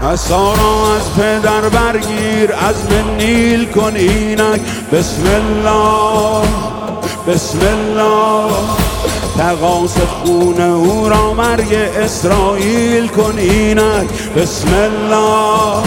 عصا را از پدر برگیر، عزم نیل کن اینک. بسم الله بسم الله، تقاص خون او را مرگ اسرائیل کن اینک. بسم الله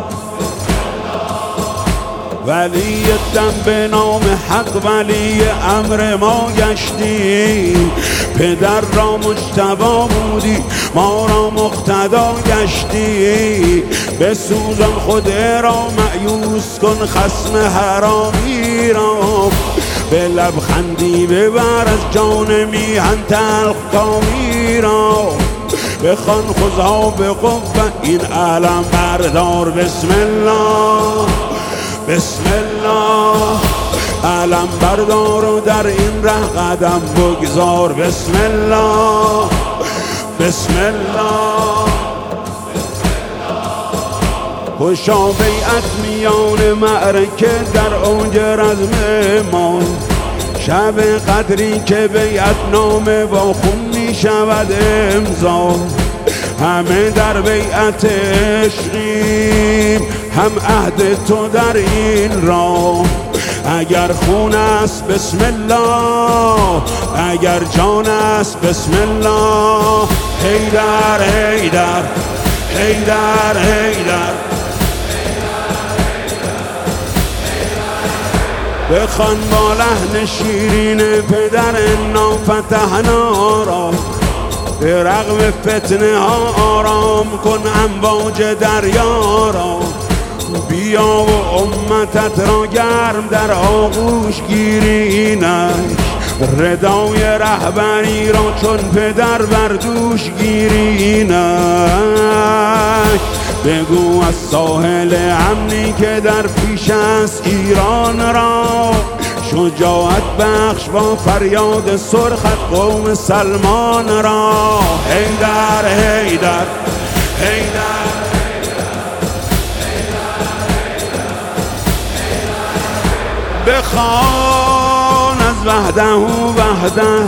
ولی دم به نام حق ولی امر ما گشتی. پدر را مجتبی بودی، ما را مقتدا گشتی. بسوزان خود را مأیوس کن خصم حرامی را. به لبخندی ببر از جان میهن تلخ کامی را. بخوان خذها به قوة این علم بردار. بسم الله بسم الله، علم بردار و در این ره قدم بگذار. بسم الله بسم الله، خوشا بیعت میان معرکه در اوج رزم ما. شب قدری که بیعت نامه با خون می شود امضا. همه در بیعت عشقیم، هم عهد تو در این راه. اگر خون است بسم الله، اگر جان است بسم الله. حیدر حیدر حیدر حیدر، بخوان با لحن شیرین پدر نافتحنا را. به رغم فتنه ها آرام کن امواج دریا را. بیا و امتت را گرم در آغوش گیرینش. ردای رهبری را چون پدر بر دوش گیرینش. بگو از ساحل امنی که در پیش است ایران را. شجاعت بخش با فریاد سرخت قوم سلمان را. حیدر حیدر حیدر، بخوان از وحده وحده،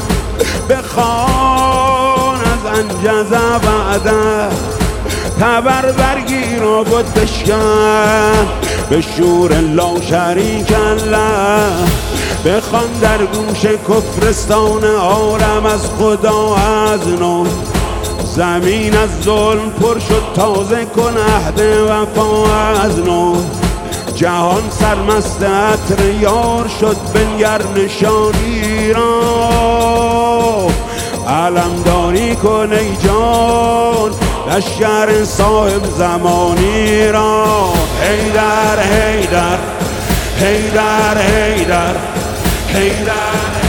بخوان از انجز وعده. تبر برگیر و بود بشکن به شور لا شریک الله. بخوان در گوش کفرستان عالم از خدا از نو. زمین از ظلم پر شد تازه کن عهد وفا از نو. جهان سرمست عطر یار شد بنگر نشانی را. علمداری کن ای جان لشکر صاحب زمانی را. حیدر حیدر حیدر حیدر حیدر